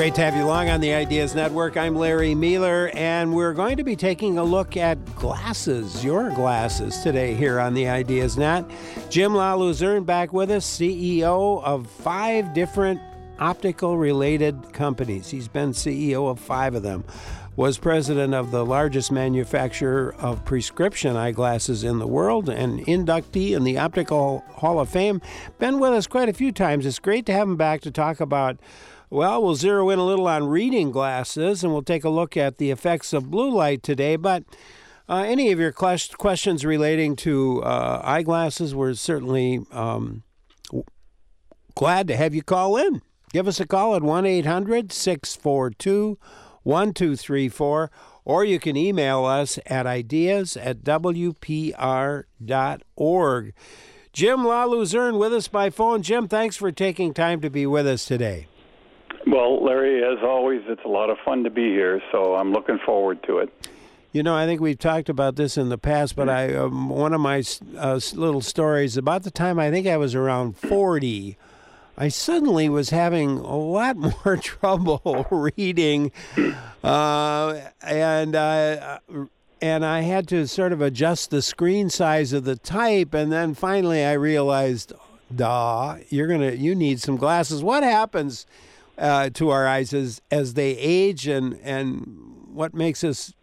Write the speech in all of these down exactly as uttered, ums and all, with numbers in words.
Great to have you along on the Ideas Network. I'm Larry Mueller, and we're going to be taking a look at glasses, your glasses, today here on the Ideas Net. Jim LaLuzerne back with us, C E O of five different optical-related companies. He's been C E O of five of them. Was president of the largest manufacturer of prescription eyeglasses in the world, and inductee in the Optical Hall of Fame. Been with us quite a few times. It's great to have him back to talk about, well, we'll zero in a little on reading glasses, and we'll take a look at the effects of blue light today. But uh, any of your questions relating to uh, eyeglasses, we're certainly um, glad to have you call in. Give us a call at one eight hundred six four two one two three four, or you can email us at ideas at w p r dot org. Jim LaLuzerne with us by phone. Jim, thanks for taking time to be with us today. Well, Larry, as always, it's a lot of fun to be here, so I'm looking forward to it. You know, I think we've talked about this in the past, but I um, one of my uh, little stories, about the time I think I was around forty, I suddenly was having a lot more trouble reading, uh, and uh, and I had to sort of adjust the screen size of the type, and then finally I realized, duh, you're gonna you need some glasses. What happens uh, to our eyes as as they age, and and what makes us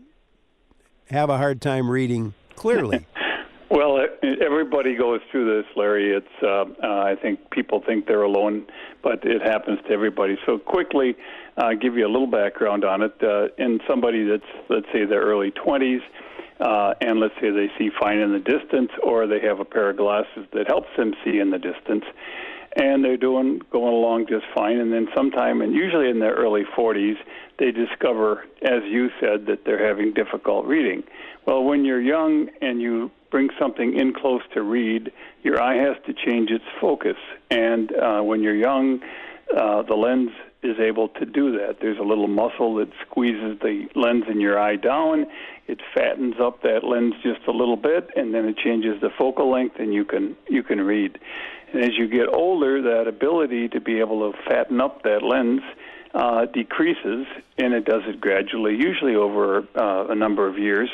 have a hard time reading clearly? Well, everybody goes through this, Larry. It's uh, uh, I think people think they're alone, but it happens to everybody. So quickly, uh, give you a little background on it. Uh, in somebody that's, let's say, their early twenties, uh, and let's say they see fine in the distance, or they have a pair of glasses that helps them see in the distance, and they're doing going along just fine. And then sometime, and usually in their early forties, they discover, as you said, that they're having difficult reading. Well, when you're young and you bring something in close to read, your eye has to change its focus. And uh, when you're young, uh, the lens is able to do that. There's a little muscle that squeezes the lens in your eye down. It fattens up that lens just a little bit, and then it changes the focal length, and you can you can read. And as you get older, that ability to be able to fatten up that lens uh, decreases, and it does it gradually, usually over uh, a number of years.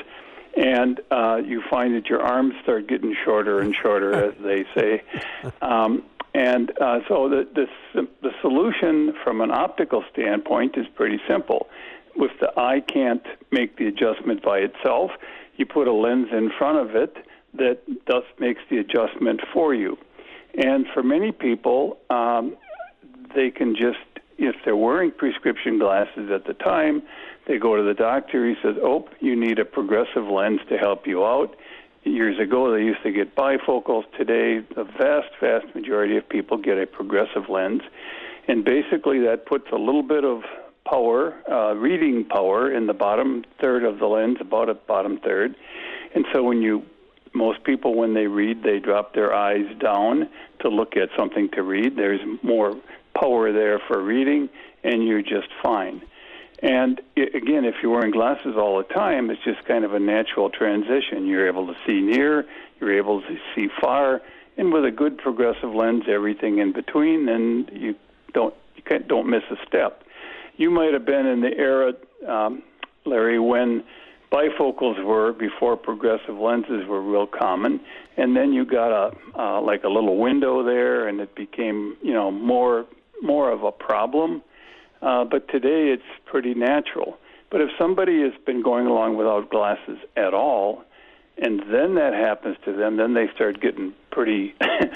And uh, you find that your arms start getting shorter and shorter, as they say. Um, and uh, so the, the the solution from an optical standpoint is pretty simple. If the eye can't make the adjustment by itself, you put a lens in front of it that thus makes the adjustment for you. And for many people, um, they can just, if they're wearing prescription glasses at the time, they go to the doctor. He says, oh, you need a progressive lens to help you out. Years ago, they used to get bifocals. Today, the vast, vast majority of people get a progressive lens. And basically, that puts a little bit of power, uh, reading power, in the bottom third of the lens, about a bottom third. And so when you, most people, when they read, they drop their eyes down to look at something to read. There's more power there for reading, and you're just fine. And again, if you're wearing glasses all the time, it's just kind of a natural transition. You're able to see near, you're able to see far, and with a good progressive lens, everything in between, then you don't you can't, don't miss a step. You might have been in the era, um, Larry, when bifocals were, before progressive lenses were real common, and then you got a uh, like a little window there, and it became, you know, more more of a problem. Uh, but today it's pretty natural. But if somebody has been going along without glasses at all, and then that happens to them, then they start getting pretty...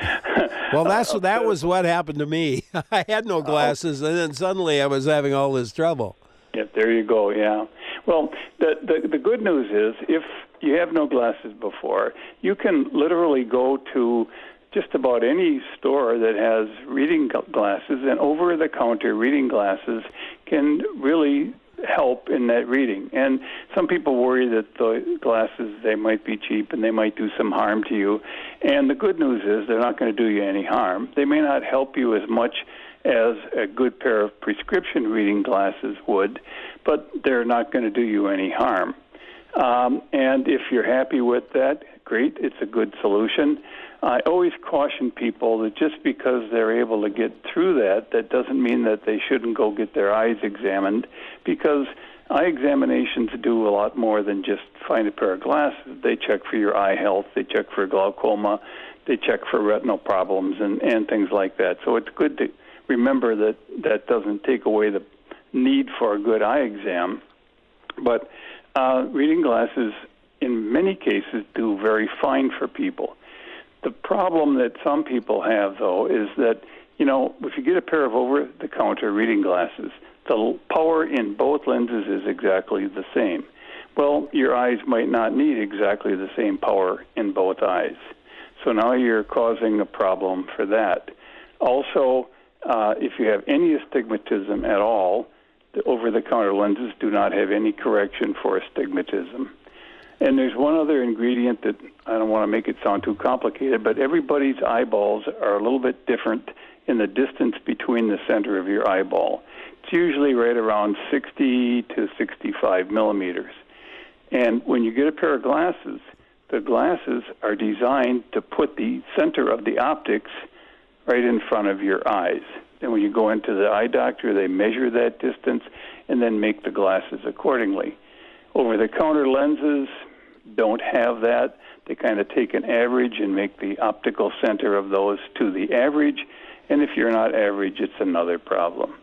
Well, that's that was what happened to me. I had no glasses, and then suddenly I was having all this trouble. Yeah, there you go, yeah. Well, the, the, the good news is, if you have no glasses before, you can literally go to just about any store that has reading glasses, and over-the-counter reading glasses can really help in that reading. And some people worry that the glasses, they might be cheap and they might do some harm to you. And the good news is they're not going to do you any harm. They may not help you as much as a good pair of prescription reading glasses would, but they're not going to do you any harm. Um, and if you're happy with that, great. It's a good solution. I always caution people that just because they're able to get through that, that doesn't mean that they shouldn't go get their eyes examined, because eye examinations do a lot more than just find a pair of glasses. They check for your eye health. They check for glaucoma. They check for retinal problems and, and things like that. So it's good to remember that that doesn't take away the need for a good eye exam. But uh, reading glasses, in many cases, do very fine for people. The problem that some people have, though, is that, you know, if you get a pair of over-the-counter reading glasses, the power in both lenses is exactly the same. Well, your eyes might not need exactly the same power in both eyes. So now you're causing a problem for that. Also, uh, if you have any astigmatism at all, the over-the-counter lenses do not have any correction for astigmatism. And there's one other ingredient that I don't want to make it sound too complicated, but everybody's eyeballs are a little bit different in the distance between the center of your eyeball. It's usually right around sixty to sixty-five millimeters. And when you get a pair of glasses, the glasses are designed to put the center of the optics right in front of your eyes. And when you go into the eye doctor, they measure that distance and then make the glasses accordingly. Over-the-counter lenses don't have that. They kind of take an average and make the optical center of those to the average. And if you're not average, it's another problem.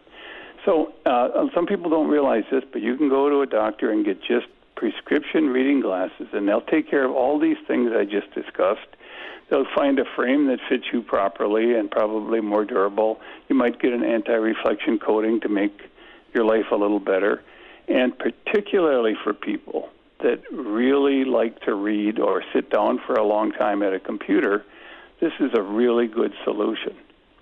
So uh, some people don't realize this, but you can go to a doctor and get just prescription reading glasses, and they'll take care of all these things I just discussed. They'll find a frame that fits you properly and probably more durable. You might get an anti-reflection coating to make your life a little better. And particularly for people that really like to read or sit down for a long time at a computer, this is a really good solution.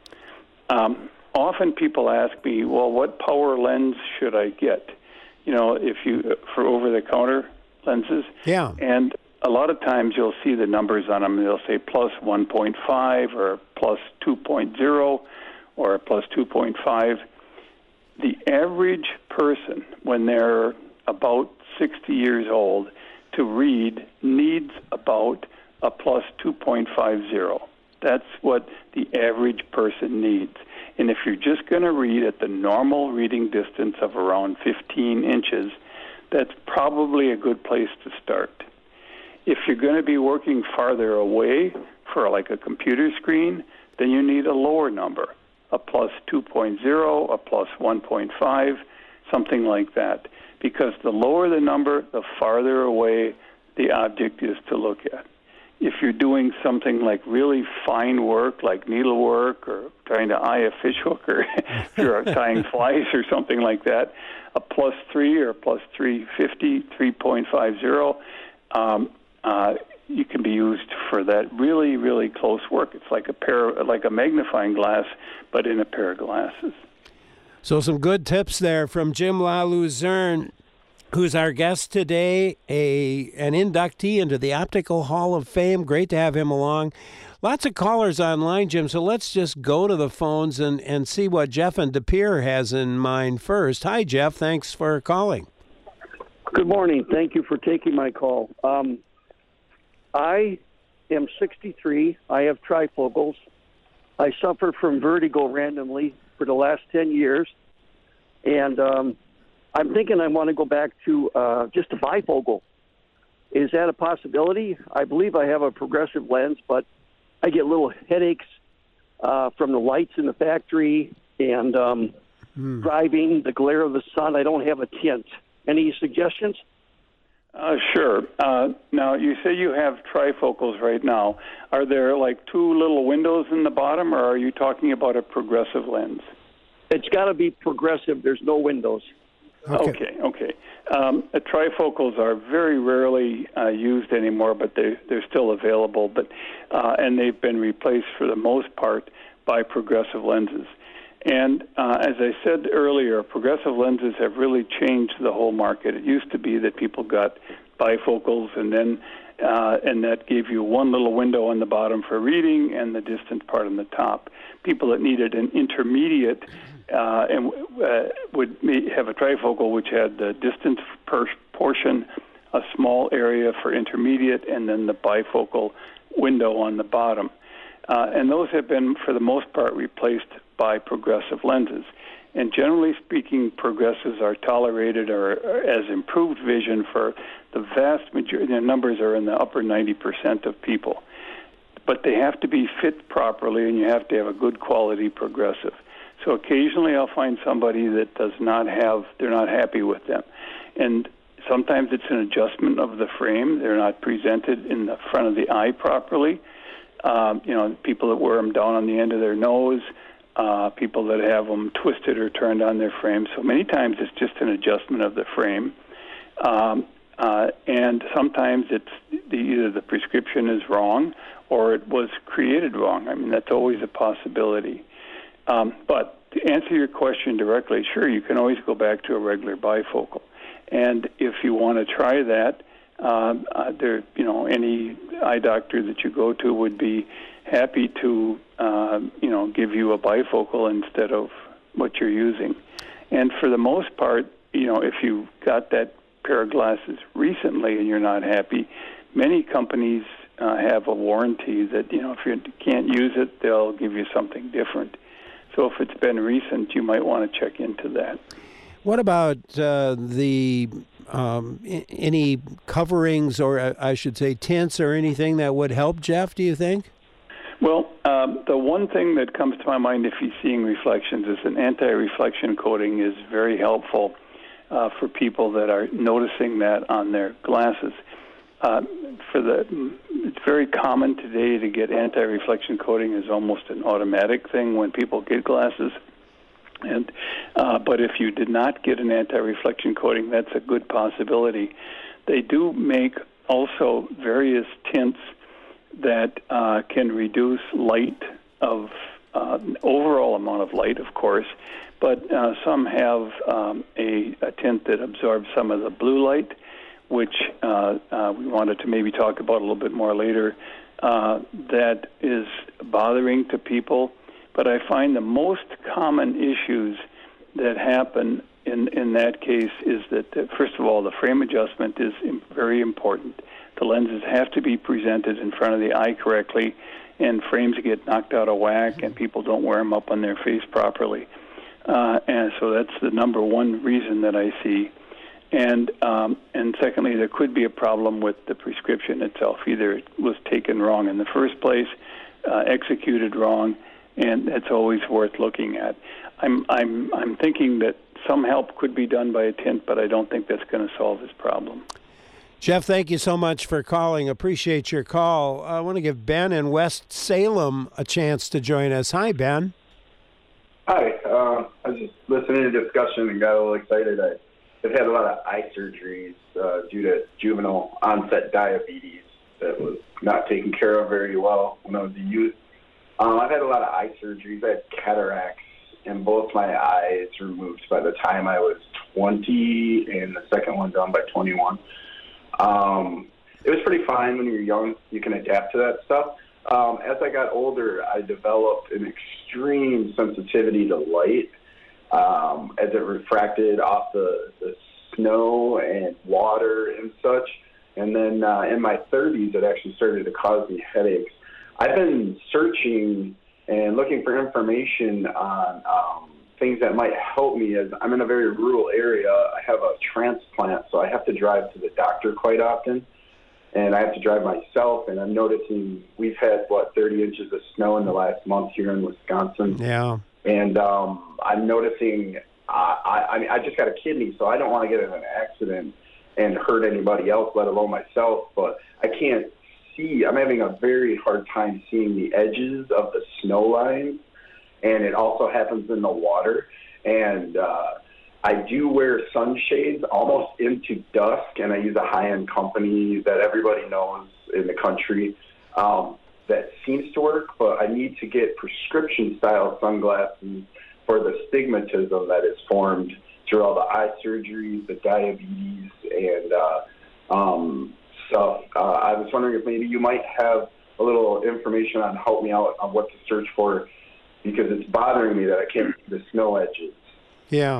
Um, often people ask me, well, what power lens should I get? You know, if you for over-the-counter lenses. Yeah. And a lot of times you'll see the numbers on them. They'll say plus one point five or plus two point oh or plus two point five. The average person, when they're about sixty years old, to read needs about a plus two point five oh. That's what the average person needs. And if you're just going to read at the normal reading distance of around fifteen inches, that's probably a good place to start. If you're going to be working farther away for like a computer screen, then you need a lower number, a plus two point oh, a plus one point five, something like that. Because the lower the number, the farther away the object is to look at. If you're doing something like really fine work, like needlework or trying to eye a fishhook, or if you're tying flies or something like that, a plus three or plus three fifty, three point five oh, um, uh, you can be used for that really, really close work. It's like a pair, like a magnifying glass, but in a pair of glasses. So some good tips there from Jim LaLuzerne, who's our guest today, a an inductee into the Optical Hall of Fame. Great to have him along. Lots of callers online, Jim, so let's just go to the phones and, and see what Jeff in De Pere has in mind first. Hi, Jeff. Thanks for calling. Good morning. Thank you for taking my call. Um, I am sixty-three. I have trifocals. I suffer from vertigo randomly for the last ten years, and um, I'm thinking I want to go back to uh, just a bifocal. Is that a possibility? I believe I have a progressive lens, but I get little headaches uh, from the lights in the factory and um, mm. driving, the glare of the sun. I don't have a tint. Any suggestions? Uh, sure. Uh, now, you say you have trifocals right now. Are there like two little windows in the bottom, or are you talking about a progressive lens? It's got to be progressive. There's no windows. Okay, okay. okay. Um, uh, trifocals are very rarely uh, used anymore, but they, they're still available. But uh, and they've been replaced for the most part by progressive lenses. And uh, as I said earlier, progressive lenses have really changed the whole market. It used to be that people got bifocals, and then uh, and that gave you one little window on the bottom for reading and the distant part on the top. People that needed an intermediate uh, and uh, would have a trifocal which had the distance per portion a small area for intermediate, and then the bifocal window on the bottom. Uh, and those have been, for the most part, replaced by progressive lenses. And generally speaking, progressives are tolerated or, or as improved vision for the vast majority. The numbers are in the upper ninety percent of people. But they have to be fit properly, and you have to have a good quality progressive. So occasionally I'll find somebody that does not have, they're not happy with them. And sometimes it's an adjustment of the frame. They're not presented in the front of the eye properly. Um, you know, people that wear them down on the end of their nose, uh, people that have them twisted or turned on their frame. So many times it's just an adjustment of the frame. Um, uh, and sometimes it's the, either the prescription is wrong or it was created wrong. I mean, that's always a possibility. Um, but to answer your question directly, sure, you can always go back to a regular bifocal. And if you want to try that, uh, uh, there, you know, any eye doctor that you go to would be happy to, uh, you know, give you a bifocal instead of what you're using. And for the most part, you know, if you got that pair of glasses recently and you're not happy, many companies uh, have a warranty that, you know, if you can't use it, they'll give you something different. So if it's been recent, you might want to check into that. What about uh, the um, I- any coverings or uh, I should say tints or anything that would help, Jeff, do you think? Well, um, the one thing that comes to my mind if you're seeing reflections is an anti-reflection coating is very helpful uh, for people that are noticing that on their glasses. Uh, for the, it's very common today to get anti-reflection coating as almost an automatic thing when people get glasses. And uh, but if you did not get an anti-reflection coating, that's a good possibility. They do make also various tints that uh, can reduce light of uh, overall amount of light, of course, but uh, some have um, a, a tint that absorbs some of the blue light, which uh, uh, we wanted to maybe talk about a little bit more later, uh, that is bothering to people. But I find the most common issues that happen in, in that case is that, uh, first of all, the frame adjustment is im- very important. The lenses have to be presented in front of the eye correctly, and frames get knocked out of whack, and people don't wear them up on their face properly. Uh, and so that's the number one reason that I see. And um, and secondly, there could be a problem with the prescription itself. Either it was taken wrong in the first place, uh, executed wrong, and that's always worth looking at. I'm I'm I'm thinking that some help could be done by a tint, but I don't think that's going to solve this problem. Jeff, thank you so much for calling. Appreciate your call. I want to give Ben in West Salem a chance to join us. Hi, Ben. Hi. Uh, I was just listening to the discussion and got a little excited. I I've had a lot of eye surgeries uh, due to juvenile onset diabetes that was not taken care of very well when I was a youth. Um, I've had a lot of eye surgeries. I had cataracts in both my eyes removed by the time I was twenty, and the second one done by twenty-one. Um, it was pretty fine when you're young. You can adapt to that stuff. Um, as I got older, I developed an extreme sensitivity to light. Um, as it refracted off the, the snow and water and such. And then uh, in my thirties, it actually started to cause me headaches. I've been searching and looking for information on um, things that might help me, as I'm in a very rural area. I have a transplant, so I have to drive to the doctor quite often. And I have to drive myself, and I'm noticing we've had, what, thirty inches of snow in the last month here in Wisconsin. Yeah. And um, I'm noticing, uh, I, I mean, I just got a kidney, so I don't want to get in an accident and hurt anybody else, let alone myself. But I can't see. I'm having a very hard time seeing the edges of the snow line, and it also happens in the water. And uh, I do wear sunshades almost into dusk, and I use a high-end company that everybody knows in the country. Um, that seems to work, but I need to get prescription-style sunglasses for the stigmatism that is formed through all the eye surgeries, the diabetes, and uh, um, stuff. Uh, I was wondering if maybe you might have a little information on help me out on what to search for, because it's bothering me that I can't see the snow edges. Yeah.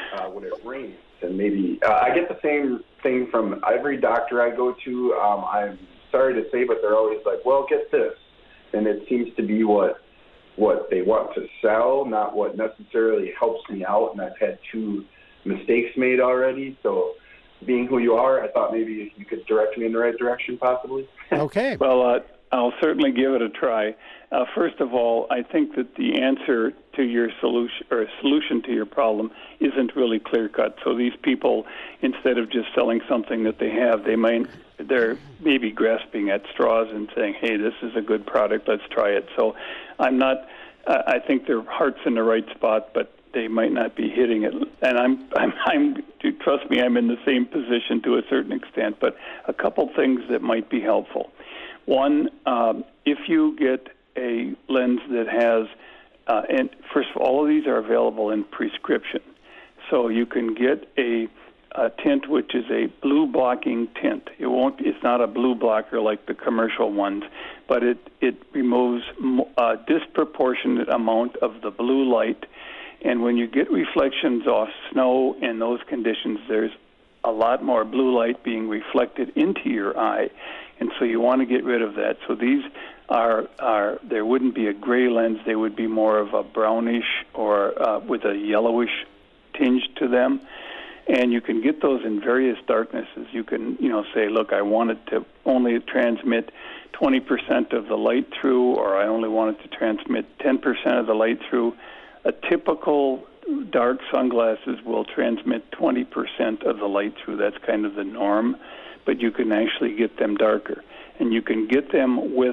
uh, when it rains. And maybe uh, I get the same thing from every doctor I go to. Um, I'm sorry to say, but they're always like, well, get this. And it seems to be what what they want to sell, not what necessarily helps me out. And I've had two mistakes made already. So being who you are, I thought maybe you could direct me in the right direction possibly. Okay. Well, uh, I'll certainly give it a try. Uh, first of all, I think that the answer to your solution or solution to your problem isn't really clear-cut. So these people, instead of just selling something that they have, they might they're maybe grasping at straws and saying, "Hey, this is a good product. Let's try it." So I'm not. Uh, I think their heart's in the right spot, but they might not be hitting it. And I'm, I'm, I'm. Trust me, I'm in the same position to a certain extent. But a couple things that might be helpful. One, um, if you get a lens that has, uh, and first of all, all of these are available in prescription. So you can get a, a tint which is a blue blocking tint. It won't. It's not a blue blocker like the commercial ones, but it it removes a disproportionate amount of the blue light. And when you get reflections off snow and those conditions, there's a lot more blue light being reflected into your eye, and so you want to get rid of that. So these are are there wouldn't be a gray lens; they would be more of a brownish or uh, with a yellowish tinge to them. And you can get those in various darknesses. You can, you know, say, look, I want it to only transmit twenty percent of the light through, or I only want it to transmit ten percent of the light through. A typical dark sunglasses will transmit twenty percent of the light through. That's kind of the norm, but you can actually get them darker. And you can get them with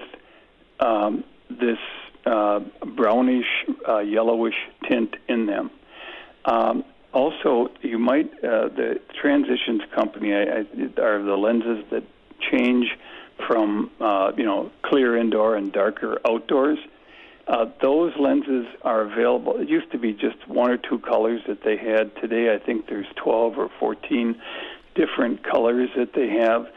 um, this uh, brownish, uh, yellowish tint in them. Um, also, you might, uh, the Transitions company I, I, are the lenses that change from, uh, you know, clear indoor and darker outdoors. Uh, those lenses are available. It used to be just one or two colors that they had. Today, I think there's twelve or fourteen different colors that they have.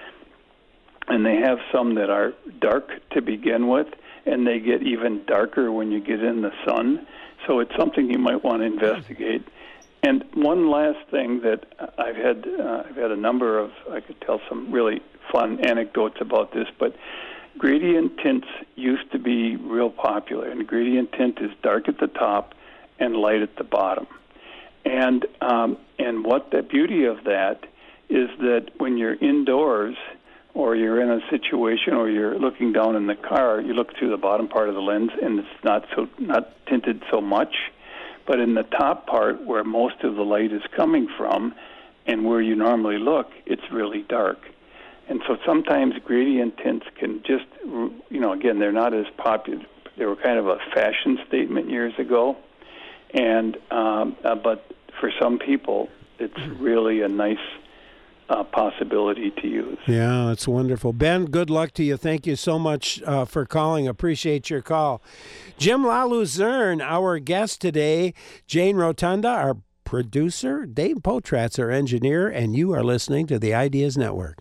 And they have some that are dark to begin with, and they get even darker when you get in the sun. So it's something you might want to investigate. And one last thing that I've had, uh, I've had a number of, I could tell some really fun anecdotes about this, but gradient tints used to be real popular, and gradient tint is dark at the top and light at the bottom. And um, and what the beauty of that is that when you're indoors or you're in a situation or you're looking down in the car, you look through the bottom part of the lens and it's not so not tinted so much. But in the top part where most of the light is coming from and where you normally look, it's really dark. And so sometimes gradient tints can just, you know, again, they're not as popular. They were kind of a fashion statement years ago. And um, uh, but for some people, it's really a nice uh, possibility to use. Yeah, that's wonderful. Ben, good luck to you. Thank you so much uh, for calling. Appreciate your call. Jim LaLuzerne, our guest today. Jane Rotunda, our producer. Dave Potratz, our engineer. And you are listening to the Ideas Network.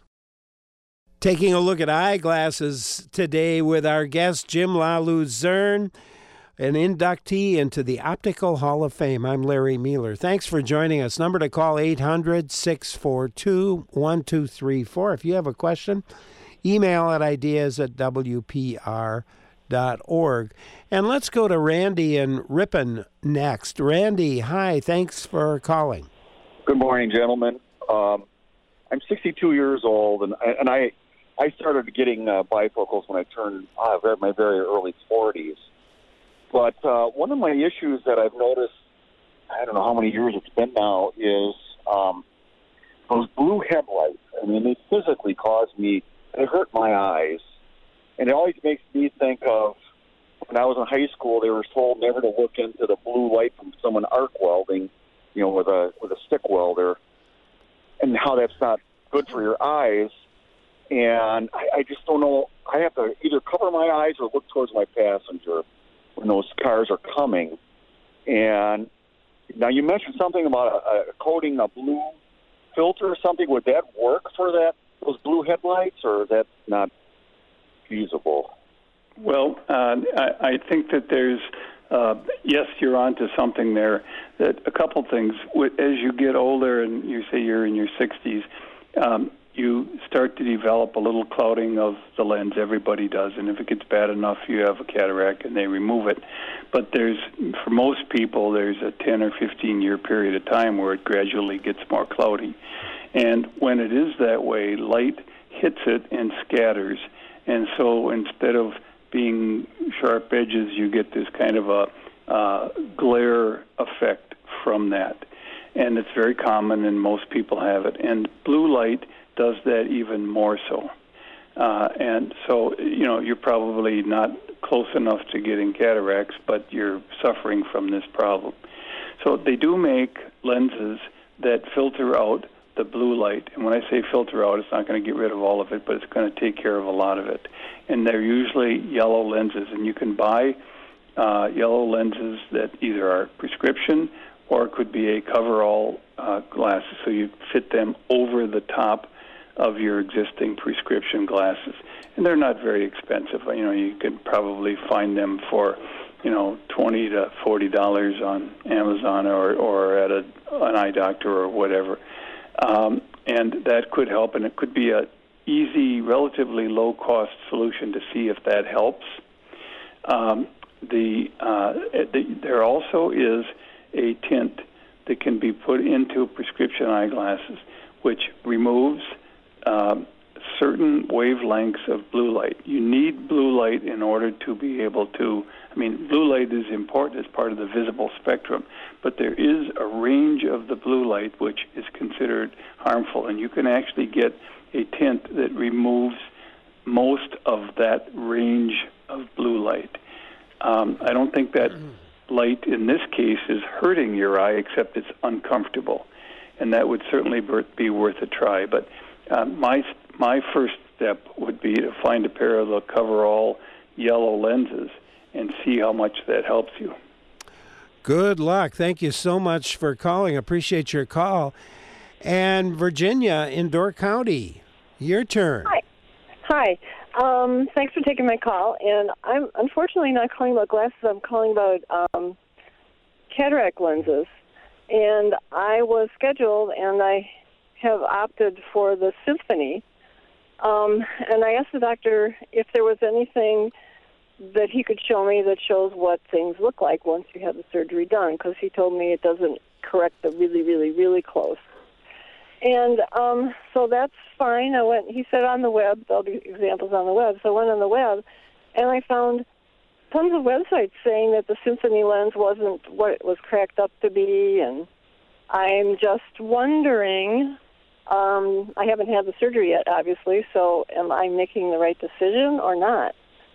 Taking a look at eyeglasses today with our guest, Jim LaLuzerne, an inductee into the Optical Hall of Fame. I'm Larry Mueller. Thanks for joining us. Number to call, eight hundred, six four two, one two three four. If you have a question, email at ideas at w p r dot org. And let's go to Randy in Ripon next. Randy, hi. Thanks for calling. Good morning, gentlemen. Um, I'm sixty-two years old, and, and I I started getting uh, bifocals when I turned uh, my very early forties. But uh, one of my issues that I've noticed, I don't know how many years it's been now, is um, those blue headlights. I mean, they physically cause me, they hurt my eyes. And it always makes me think of when I was in high school, they were told never to look into the blue light from someone arc welding, you know, with a with a stick welder, and how that's not good for your eyes. And I, I just don't know. I have to either cover my eyes or look towards my passenger when those cars are coming. And now you mentioned something about a, a coating a blue filter or something. Would that work for that those blue headlights, or is that not feasible? Well, uh, I, I think that there's uh, yes, you're onto something there. That a couple things. As you get older, and you say you're in your sixties, um, you start to develop a little clouding of the lens. Everybody does, and if it gets bad enough, you have a cataract and they remove it. But there's, for most people, there's a ten or fifteen year period of time where it gradually gets more cloudy. And when it is that way, light hits it and scatters. And so instead of being sharp edges, you get this kind of a uh, glare effect from that. And it's very common, and most people have it. And blue light does that even more so. Uh, and so, you know, you're probably not close enough to getting cataracts, but you're suffering from this problem. So they do make lenses that filter out the blue light. And when I say filter out, it's not going to get rid of all of it, but it's going to take care of a lot of it. And they're usually yellow lenses, and you can buy uh, yellow lenses that either are prescription or it could be a coverall uh, glasses, so you fit them over the top of your existing prescription glasses. And they're not very expensive. You know, you could probably find them for, you know, twenty to forty dollars on Amazon or, or at a, an eye doctor or whatever. Um, and that could help, and it could be a easy, relatively low-cost solution to see if that helps. Um, the, uh, the there also is a tint that can be put into prescription eyeglasses, which removes um, certain wavelengths of blue light. You need blue light in order to be able to, I mean, blue light is important as part of the visible spectrum, but there is a range of the blue light which is considered harmful, and you can actually get a tint that removes most of that range of blue light. Um, I don't think that light in this case is hurting your eye, except it's uncomfortable, and that would certainly be worth a try. But uh, my my first step would be to find a pair of the coverall yellow lenses and see how much that helps you. Good luck. Thank you so much for calling. Appreciate your call. And Virginia in Door County, your turn. Hi. Hi. Um, thanks for taking my call. And I'm unfortunately not calling about glasses. I'm calling about um, cataract lenses. And I was scheduled, and I have opted for the Symphony. Um, and I asked the doctor if there was anything that he could show me that shows what things look like once you have the surgery done, because he told me it doesn't correct the really, really, really close. And um, so that's fine. I went. He said on the web, there'll be examples on the web. So I went on the web, and I found tons of websites saying that the Symphony lens wasn't what it was cracked up to be. And I'm just wondering, um, I haven't had the surgery yet, obviously, so am I making the right decision or not?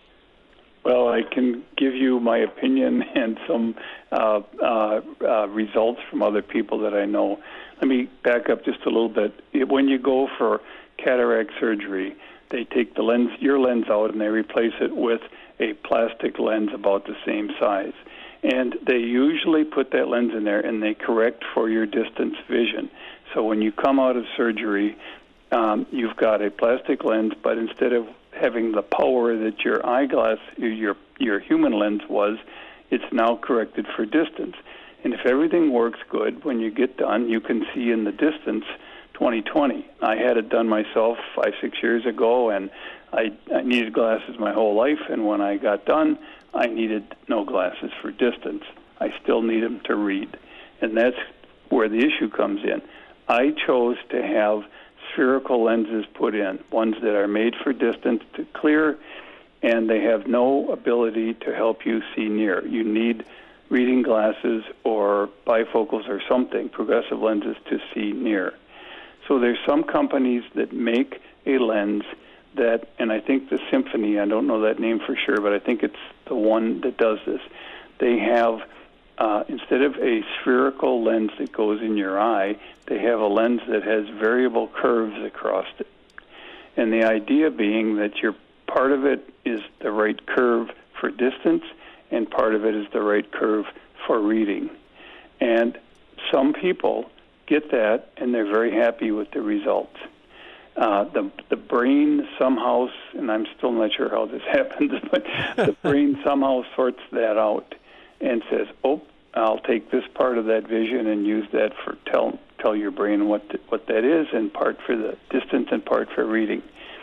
Well, I can give you my opinion and some uh, uh, uh, results from other people that I know. Let me back up just a little bit. When you go for cataract surgery, they take the lens, your lens out, and they replace it with a plastic lens about the same size. And they usually put that lens in there, and they correct for your distance vision. So when you come out of surgery, um, you've got a plastic lens, but instead of having the power that your eyeglass, your your human lens was, it's now corrected for distance. And if everything works good, when you get done, you can see in the distance twenty twenty. I had it done myself five, six years ago, and I, I needed glasses my whole life, and when I got done, I needed no glasses for distance. I still need them to read. And that's where the issue comes in. I chose to have spherical lenses put in, ones that are made for distance to clear, and they have no ability to help you see near. You need reading glasses or bifocals or something, progressive lenses, to see near. So there's some companies that make a lens that, and I think the Symphony, I don't know that name for sure, but I think it's the one that does this. They have, uh, instead of a spherical lens that goes in your eye, they have a lens that has variable curves across it. And the idea being that your part of it is the right curve for distance, and part of it is the right curve for reading. And some people get that, and they're very happy with the results. Uh, the the brain somehow, and I'm still not sure how this happens, but the brain somehow sorts that out. and says, oh, I'll take this part of that vision and use that for tell tell your brain what th- what that is, and part for the distance and part for reading.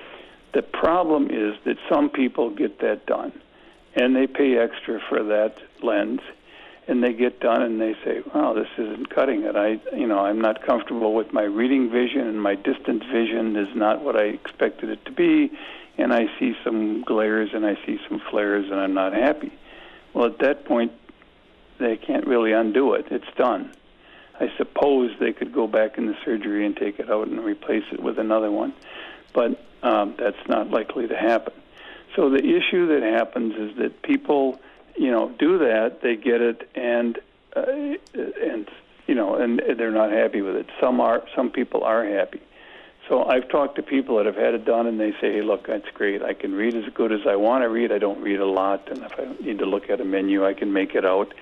The problem is that some people get that done, and they pay extra for that lens, and they get done and they say, "Wow, this isn't cutting it. I, you know, I'm not comfortable with my reading vision, and my distance vision is not what I expected it to be, and I see some glares and I see some flares, and I'm not happy." Well, at that point, they can't really undo it. It's done. I suppose they could go back in the surgery and take it out and replace it with another one, but um, that's not likely to happen. So the issue that happens is that people, you know, do that. They get it, and uh, and you know, and they're not happy with it. Some are. Some people are happy. So I've talked to people that have had it done, and they say, "Hey, look, that's great. I can read as good as I want to read. I don't read a lot, and if I need to look at a menu, I can make it out."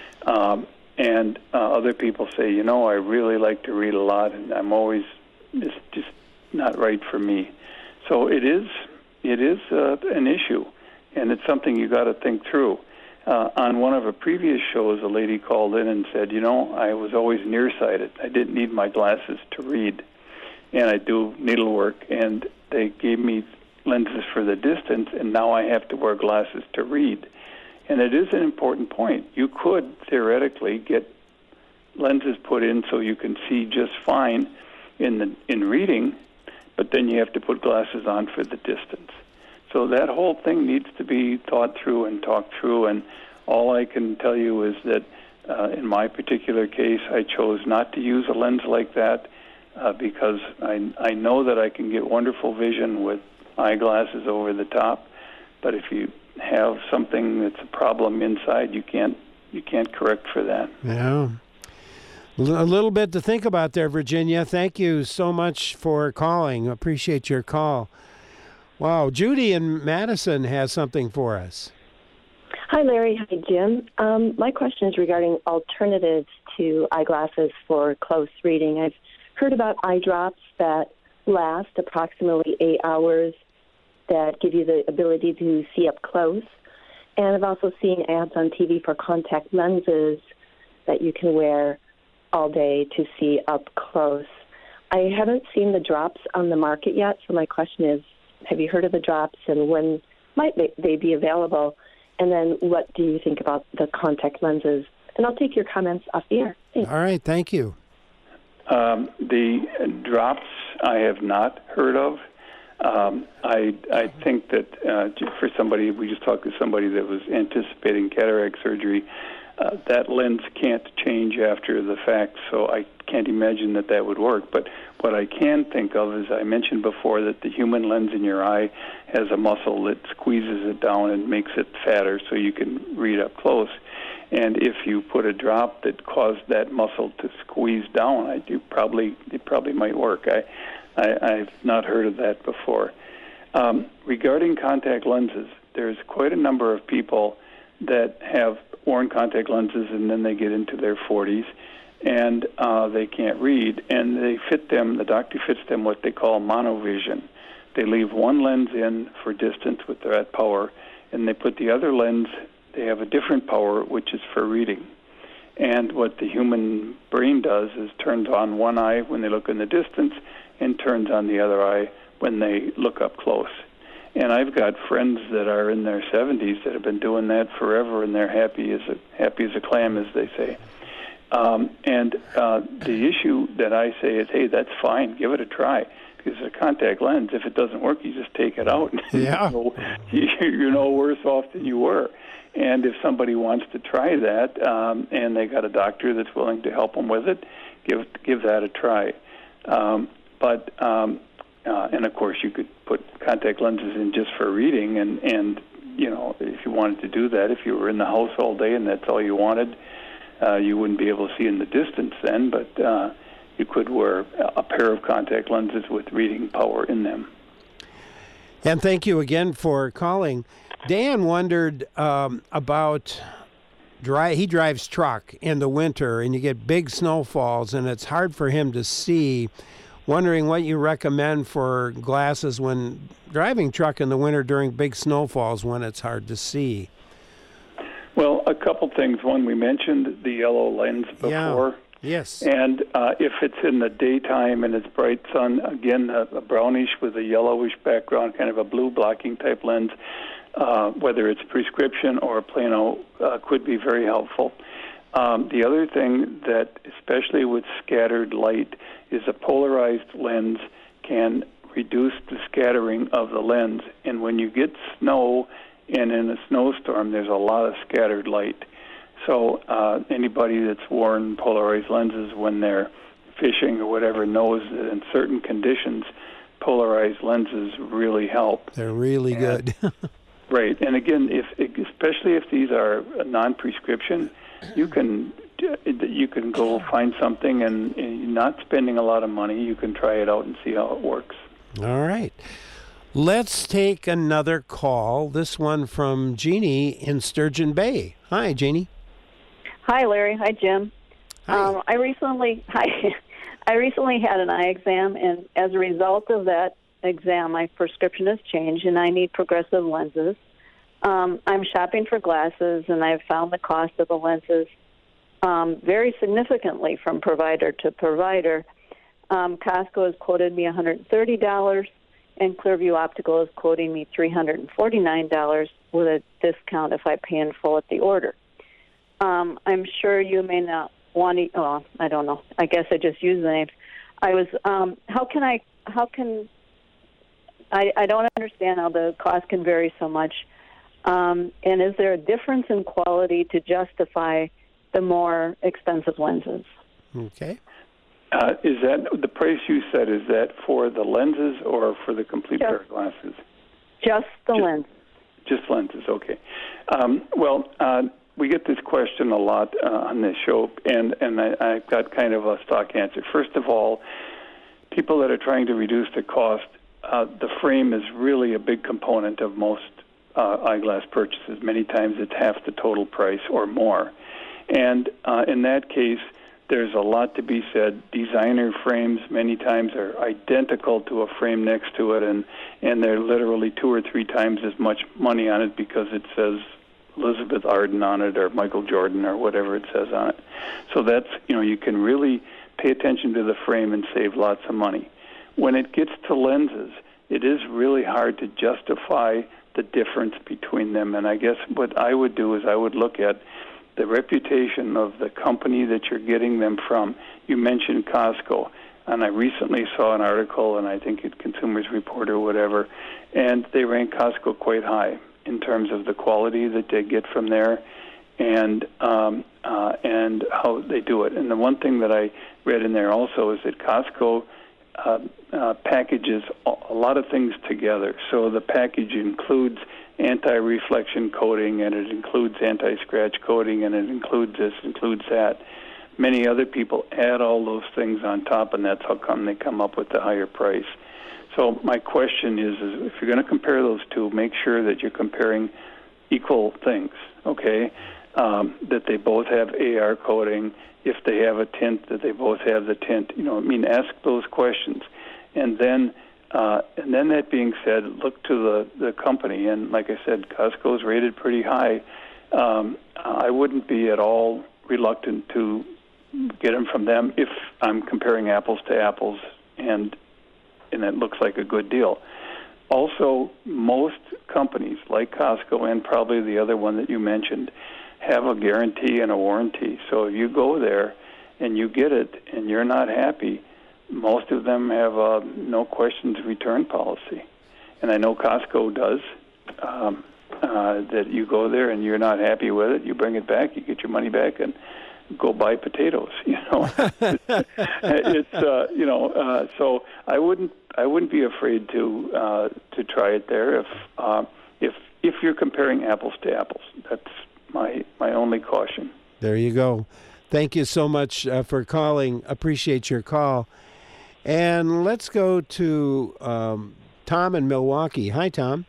Um, and uh, other people say, "You know, I really like to read a lot, and I'm always it's just not right for me." So it is. It is uh, an issue, and it's something you got to think through. Uh, on one of our previous shows, a lady called in and said, "You know, I was always nearsighted. I didn't need my glasses to read, and I do needlework, and they gave me lenses for the distance, and now I have to wear glasses to read." And it is an important point. You could theoretically get lenses put in so you can see just fine in the in reading, but then you have to put glasses on for the distance. So that whole thing needs to be thought through and talked through, and all I can tell you is that uh, in my particular case, I chose not to use a lens like that uh, because I, I know that I can get wonderful vision with eyeglasses over the top, but if you have something that's a problem inside, you can't you can't correct for that. Yeah. A little bit to think about there, Virginia. Thank you so much for calling. Appreciate your call. Wow, Judy in Madison has something for us. Hi, Larry. Hi, Jim. Um, my question is regarding alternatives to eyeglasses for close reading. I've heard about eye drops that last approximately eight hours that give you the ability to see up close. And I've also seen ads on T V for contact lenses that you can wear all day to see up close. I haven't seen the drops on the market yet, so my question is, have you heard of the drops, and when might they be available? And then what do you think about the contact lenses? And I'll take your comments off the air. Thanks. All right, thank you. Um, the drops I have not heard of. Um, I I think that uh, for somebody, we just talked to somebody that was anticipating cataract surgery, uh, that lens can't change after the fact, so I can't imagine that that would work. But what I can think of is, I mentioned before that the human lens in your eye has a muscle that squeezes it down and makes it fatter so you can read up close. And if you put a drop that caused that muscle to squeeze down, I do probably it probably might work. I, I I've not heard of that before. Um, regarding contact lenses, there's quite a number of people that have worn contact lenses and then they get into their forties and uh, they can't read, and they fit them. The doctor fits them what they call monovision. They leave one lens in for distance with that power, and they put the other lens. They have a different power, which is for reading. And what the human brain does is turns on one eye when they look in the distance and turns on the other eye when they look up close. And I've got friends that are in their seventies that have been doing that forever, and they're happy as a, happy as a clam, as they say. Um, and uh, the issue that I say is, hey, that's fine, give it a try. Because a contact lens, if it doesn't work, you just take it out. Yeah. You're no worse off than you were. And if somebody wants to try that, um, and they got a doctor that's willing to help them with it, give give that a try. Um, but um, uh, and of course, you could put contact lenses in just for reading, and and you know, if you wanted to do that, if you were in the house all day and that's all you wanted, uh, you wouldn't be able to see in the distance then, but uh, you could wear a pair of contact lenses with reading power in them. And thank you again for calling. Dan wondered um, about, dry, he drives truck in the winter, and you get big snowfalls, and it's hard for him to see. Wondering what you recommend for glasses when driving truck in the winter during big snowfalls when it's hard to see. Well, a couple things. One, we mentioned the yellow lens before. Yeah. Yes. And uh, if it's in the daytime and it's bright sun, again, a, a brownish with a yellowish background, kind of a blue blocking type lens, uh, whether it's prescription or plano, uh, could be very helpful. Um, the other thing that, especially with scattered light, is a polarized lens can reduce the scattering of the lens. And when you get snow and in a snowstorm, there's a lot of scattered light. So uh, anybody that's worn polarized lenses when they're fishing or whatever knows that in certain conditions, polarized lenses really help. They're really and, good. Right. And again, if especially if these are non-prescription, you can you can go find something and, and not spending a lot of money. You can try it out and see how it works. All right. Let's take another call. This one from Jeannie in Sturgeon Bay. Hi, Jeannie. Hi, Larry. Hi, Jim. Hi. Um, I recently, hi, I recently had an eye exam, and as a result of that exam, my prescription has changed, and I need progressive lenses. Um, I'm shopping for glasses, and I've found the cost of the lenses um, very significantly from provider to provider. Um, Costco has quoted me one hundred thirty dollars, and Clearview Optical is quoting me three hundred forty-nine dollars with a discount if I pay in full at the order. Um, I'm sure you may not want to, oh, I don't know. I guess I just used the names. I was, um, how can I, how can, I, I don't understand how the cost can vary so much. Um, and is there a difference in quality to justify the more expensive lenses? Okay. Uh, is that the price you said, is that for the lenses or for the complete Just, pair of glasses? Just the just, lens. Just lenses, okay. Um, well, uh, we get this question a lot uh, on this show, and, and I, I've got kind of a stock answer. First of all, people that are trying to reduce the cost, uh, the frame is really a big component of most uh, eyeglass purchases. Many times it's half the total price or more. And uh, in that case, there's a lot to be said. Designer frames many times are identical to a frame next to it, and, and they're literally two or three times as much money on it because it says Elizabeth Arden on it or Michael Jordan or whatever it says on it. So that's, you know, you can really pay attention to the frame and save lots of money. When it gets to lenses, it is really hard to justify the difference between them. And I guess what I would do is I would look at the reputation of the company that you're getting them from. You mentioned Costco, and I recently saw an article, and I think it's Consumers Report or whatever, and they rank Costco quite high in terms of the quality that they get from there and um, uh, and how they do it. And the one thing that I read in there also is that Costco uh, uh, packages a lot of things together. So the package includes anti-reflection coating, and it includes anti-scratch coating, and it includes this, includes that. Many other people add all those things on top, and that's how come they come up with the higher price. So my question is, is if you're going to compare those two, make sure that you're comparing equal things, okay? Um, that they both have A R coating. If they have a tint, that they both have the tint. You know, I mean, ask those questions. And then uh, and then that being said, look to the, the company. And like I said, Costco is rated pretty high. Um, I wouldn't be at all reluctant to get them from them if I'm comparing apples to apples and and it looks like a good deal. Also, most companies like Costco and probably the other one that you mentioned have a guarantee and a warranty. So if you go there and you get it and you're not happy, most of them have a no questions return policy. And I know Costco does, um, uh, that you go there and you're not happy with it, you bring it back, you get your money back, and go buy potatoes. You know, it's uh, you know. Uh, so I wouldn't I wouldn't be afraid to uh, to try it there if uh, if if you're comparing apples to apples. That's my my only caution. There you go. Thank you so much uh, for calling. Appreciate your call. And let's go to um, Tom in Milwaukee. Hi, Tom.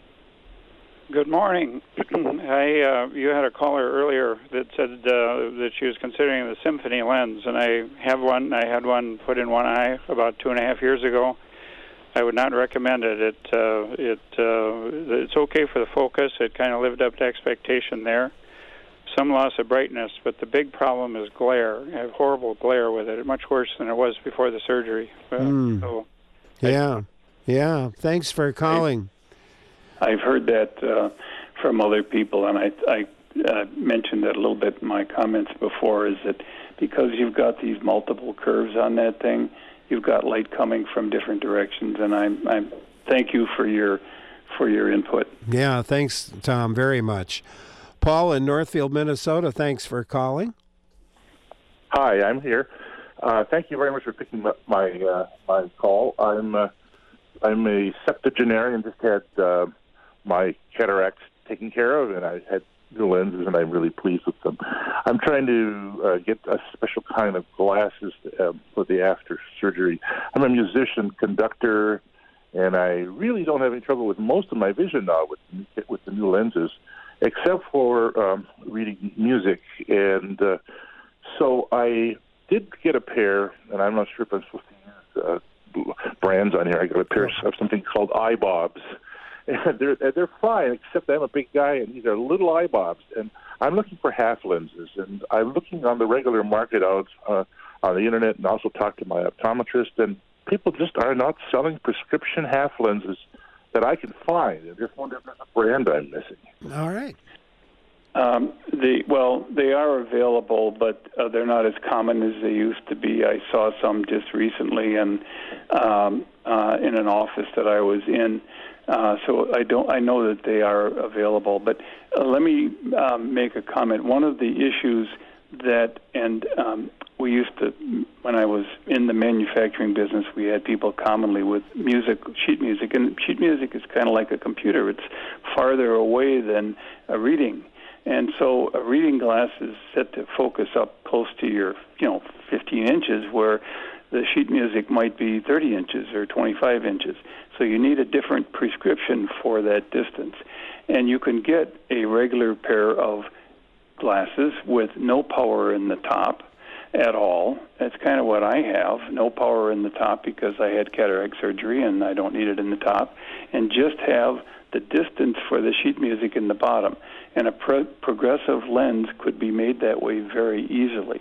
Good morning. I uh, you had a caller earlier that said uh, that she was considering the Symphony lens, and I have one. I had one put in one eye about two and a half years ago. I would not recommend it. It uh, it uh, it's okay for the focus. It kind of lived up to expectation there, some loss of brightness, but the big problem is glare. I have horrible glare with it, much worse than it was before the surgery. Uh, mm. so yeah, yeah. Thanks for calling. I've heard that uh, from other people, and I, I uh, mentioned that a little bit in my comments before, is that because you've got these multiple curves on that thing, you've got light coming from different directions, and I'm, I'm thank you for your for your input. Yeah, thanks, Tom, very much. Paul in Northfield, Minnesota, thanks for calling. Hi, I'm here. Uh, thank you very much for picking up my uh, my call. I'm uh, I'm a septuagenarian, just had uh, my cataracts taken care of, and I had new lenses, and I'm really pleased with them. I'm trying to uh, get a special kind of glasses uh, for the after surgery. I'm a musician, conductor, and I really don't have any trouble with most of my vision now with with the new lenses, except for um, reading music. And uh, so I did get a pair, and I'm not sure if I'm supposed to use uh, brands on here. I got a pair of something called iBobs. And they're they're fine, except I'm a big guy, and these are little iBobs. And I'm looking for half lenses, and I'm looking on the regular market out uh, on the internet, and also talk to my optometrist. And people just are not selling prescription half lenses that I can find. I just wonder if there's a brand I'm missing. All right. Um, the well, they are available, but uh, they're not as common as they used to be. I saw some just recently, and um, uh, in an office that I was in. Uh, so I don't. I know that they are available, but uh, let me um, make a comment. One of the issues that, and um, we used to, when I was in the manufacturing business, we had people commonly with music, sheet music, and sheet music is kind of like a computer. It's farther away than a reading, and so a reading glass is set to focus up close to your, you know, fifteen inches, where the sheet music might be thirty inches or twenty-five inches. So you need a different prescription for that distance. And you can get a regular pair of glasses with no power in the top at all. That's kind of what I have, no power in the top because I had cataract surgery and I don't need it in the top, and just have the distance for the sheet music in the bottom. And a pro- progressive lens could be made that way very easily.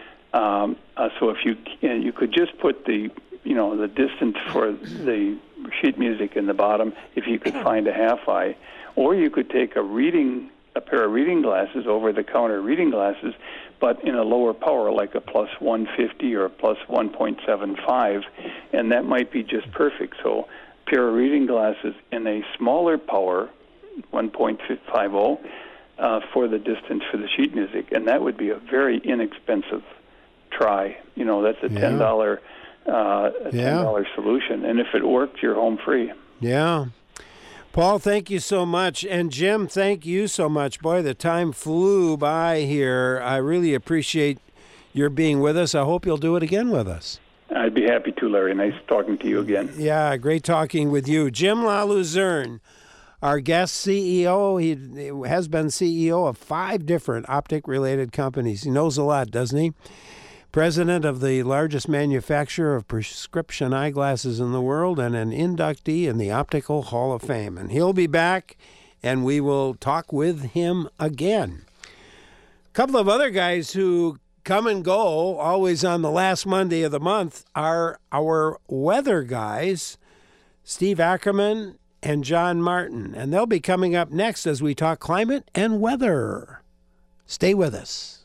Um, uh, so if you you could just put the you know the distance for the sheet music in the bottom, if you could find a half eye, or you could take a reading a pair of reading glasses, over the counter reading glasses, but in a lower power, like a plus one fifty or a plus one point seven five, and that might be just perfect. So a pair of reading glasses in a smaller power, one point five zero, uh, for the distance for the sheet music, and that would be a very inexpensive try. You know, that's a ten dollar yeah. uh, a ten dollar yeah. solution, and if it works, you're home free. Yeah. Paul, thank you so much. And Jim, thank you so much. Boy, the time flew by here. I really appreciate your being with us. I hope you'll do it again with us. I'd be happy to, Larry. Nice talking to you again. Yeah, great talking with you. Jim LaLuzerne, our guest C E O. He has been C E O of five different optic-related companies. He knows a lot, doesn't he? President of the largest manufacturer of prescription eyeglasses in the world, and an inductee in the Optical Hall of Fame. And he'll be back, and we will talk with him again. A couple of other guys who come and go, always on the last Monday of the month, are our weather guys, Steve Ackerman and John Martin. And they'll be coming up next as we talk climate and weather. Stay with us.